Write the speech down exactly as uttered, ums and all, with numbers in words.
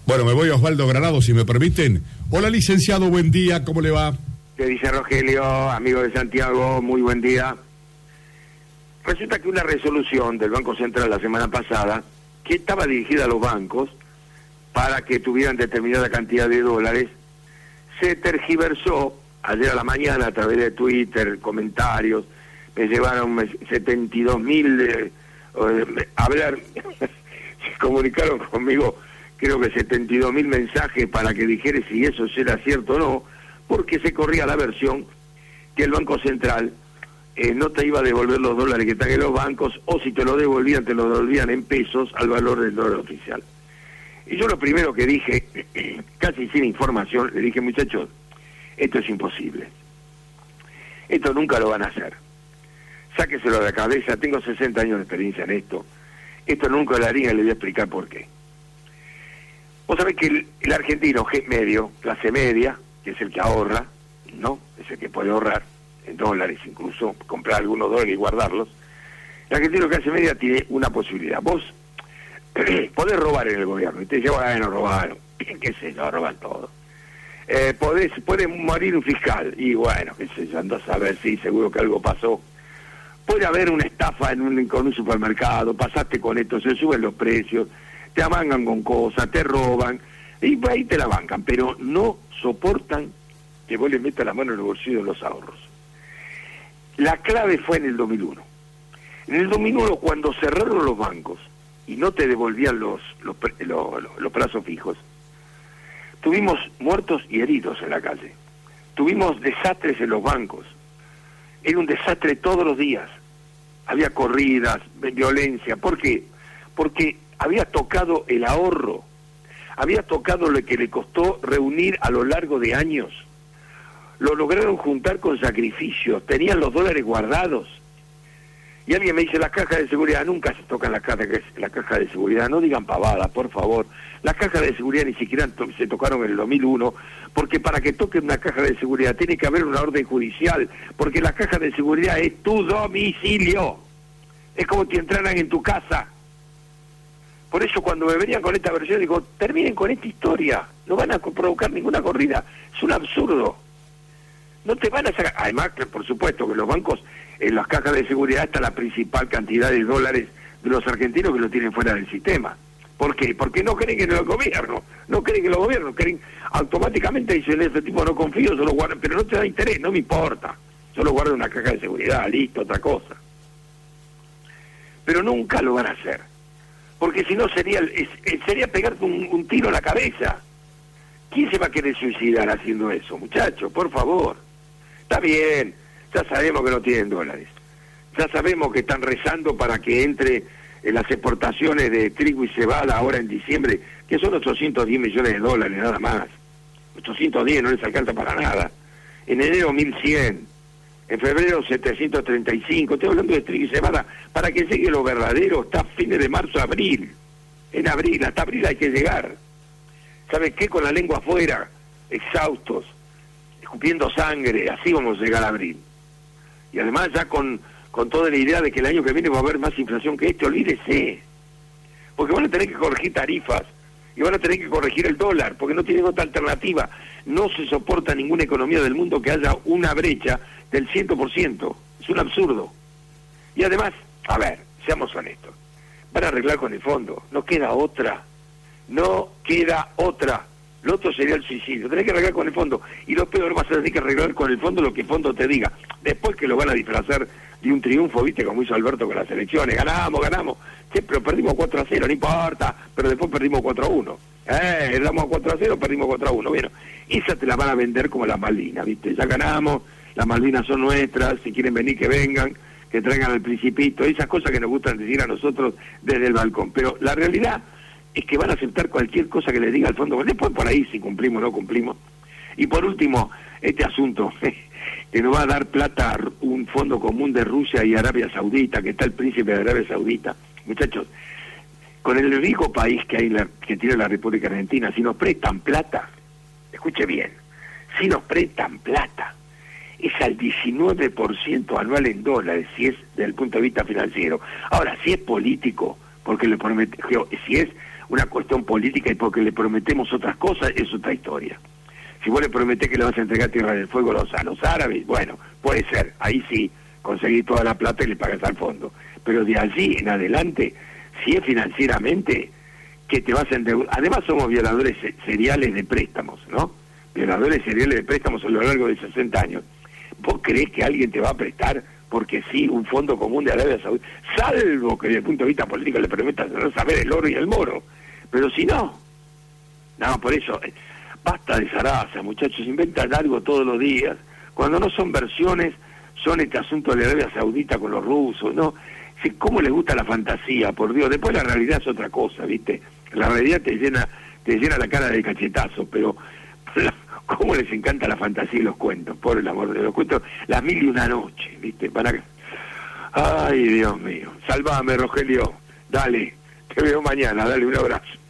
Bueno, me voy a Osvaldo Granado, si me permiten. Hola, licenciado, buen día, ¿cómo le va? ¿Qué dice Rogelio, amigo de Santiago? Muy buen día. Resulta que una resolución del Banco Central la semana pasada, que estaba dirigida a los bancos para que tuvieran determinada cantidad de dólares, se tergiversó ayer a la mañana a través de Twitter, comentarios, me llevaron setenta y dos mil eh, eh, a hablar, se comunicaron conmigo, creo que setenta y dos mil mensajes para que dijera si eso era cierto o no, porque se corría la versión que el Banco Central eh, no te iba a devolver los dólares que están en los bancos, o si te lo devolvían, te lo devolvían en pesos al valor del dólar oficial. Y yo lo primero que dije, casi sin información, le dije, muchachos, esto es imposible. Esto nunca lo van a hacer. Sáqueselo de la cabeza, tengo sesenta años de experiencia en esto. Esto nunca lo haría y le voy a explicar por qué. Vos sabés que el, el argentino medio, clase media, que es el que ahorra, ¿no? Es el que puede ahorrar en dólares, incluso comprar algunos dólares y guardarlos. El argentino clase media tiene una posibilidad. Vos podés robar en el gobierno, y te dicen, bueno, robaron, qué sé yo, roban todo. Eh, podés, puede morir un fiscal, y bueno, qué sé yo, ando a saber, sí, seguro que algo pasó. Puede haber una estafa en un, con un supermercado, pasaste con esto, se suben los precios, te amangan con cosas, te roban, y ahí te la bancan, pero no soportan que vos le metas la mano en el bolsillo de los ahorros. La clave fue en el dos mil uno. En el dos mil uno, cuando cerraron los bancos y no te devolvían los, los, los, los, los plazos fijos, tuvimos muertos y heridos en la calle. Tuvimos desastres en los bancos. Era un desastre todos los días. Había corridas, violencia. ¿Por qué? Porque había tocado el ahorro. Había tocado lo que le costó reunir a lo largo de años. Lo lograron juntar con sacrificios. Tenían los dólares guardados. Y alguien me dice, las cajas de seguridad, nunca se tocan las cajas, la caja de seguridad, no digan pavadas, por favor. Las cajas de seguridad ni siquiera to se tocaron en el dos mil uno, porque para que toquen una caja de seguridad tiene que haber una orden judicial, porque la caja de seguridad es tu domicilio. Es como si entraran en tu casa. Por eso cuando me venían con esta versión, digo, terminen con esta historia, no van a provocar ninguna corrida, es un absurdo. No te van a sacar, además, que por supuesto que los bancos, en las cajas de seguridad está la principal cantidad de dólares de los argentinos que lo tienen fuera del sistema. ¿Por qué? Porque no creen en el gobierno, no creen en los gobiernos, creen automáticamente, dicen, ese tipo no confío, solo guardan, pero no te da interés, no me importa, solo guardo una caja de seguridad, listo, otra cosa. Pero nunca lo van a hacer, porque si no sería, es, sería pegarte un, un tiro a la cabeza. ¿Quién se va a querer suicidar haciendo eso, muchachos? Por favor. Está bien, ya sabemos que no tienen dólares, ya sabemos que están rezando para que entre en las exportaciones de trigo y cebada ahora en diciembre, que son ochocientos diez millones de dólares nada más. ochocientos diez no les alcanza para nada. En enero mil cien, en febrero setecientos treinta y cinco, estoy hablando de trigo y cebada, para que llegue lo verdadero está a fines de marzo, abril. En abril, hasta abril hay que llegar. ¿Sabes qué? Con la lengua afuera, exhaustos, escupiendo sangre, así vamos a llegar a abril. Y además ya con, con toda la idea de que el año que viene va a haber más inflación que este, olvídese. Porque van a tener que corregir tarifas, y van a tener que corregir el dólar, porque no tienen otra alternativa. No se soporta ninguna economía del mundo que haya una brecha del cien por ciento. Es un absurdo. Y además, a ver, seamos honestos, van a arreglar con el fondo, no queda otra. No queda otra. Lo otro sería el suicidio. Tenés que arreglar con el fondo. Y lo peor, vas a tener que arreglar con el fondo lo que el fondo te diga. Después que lo van a disfrazar de un triunfo, viste, como hizo Alberto con las elecciones. Ganamos, ganamos. Sí, pero perdimos cuatro a cero, no importa. Pero después perdimos cuatro a uno. Eh, damos cuatro a cero, perdimos cuatro a uno. Bueno, esa te la van a vender como las Malvinas, viste. Ya ganamos, las Malvinas son nuestras. Si quieren venir, que vengan, que traigan al Principito. Esas cosas que nos gustan decir a nosotros desde el balcón. Pero la realidad es que van a aceptar cualquier cosa que le diga al fondo. Después por ahí si cumplimos o no cumplimos. Y por último, este asunto que nos va a dar plata un fondo común de Rusia y Arabia Saudita, que está el príncipe de Arabia Saudita. Muchachos, con el rico país que hay la, que tiene la República Argentina, si nos prestan plata, escuche bien, si nos prestan plata, es al diecinueve por ciento anual en dólares, si es desde el punto de vista financiero. Ahora, si es político, porque le prometió, si es una cuestión política y porque le prometemos otras cosas, es otra historia. Si vos le prometés que le vas a entregar Tierra del Fuego a los, a los árabes, bueno, puede ser, ahí sí, conseguís toda la plata y le pagas al fondo. Pero de allí en adelante, si es financieramente, que te vas a endeudar. Además somos violadores seriales de préstamos, ¿no? Violadores seriales de préstamos a lo largo de sesenta años. ¿Vos creés que alguien te va a prestar porque sí un fondo común de Arabia Saudita? Salvo que desde el punto de vista político le permitas no saber el oro y el moro. Pero si no, no, por eso, basta de zaraza, muchachos, inventan algo todos los días. Cuando no son versiones, son este asunto de Arabia Saudita con los rusos, ¿no? ¿Cómo les gusta la fantasía, por Dios? Después la realidad es otra cosa, ¿viste? La realidad te llena te llena la cara de cachetazo, pero ¿cómo les encanta la fantasía y los cuentos? Por el amor de Dios, los cuentos, las mil y una noche, ¿viste? Para que... Ay, Dios mío. Salvame, Rogelio. Dale, te veo mañana, dale un abrazo.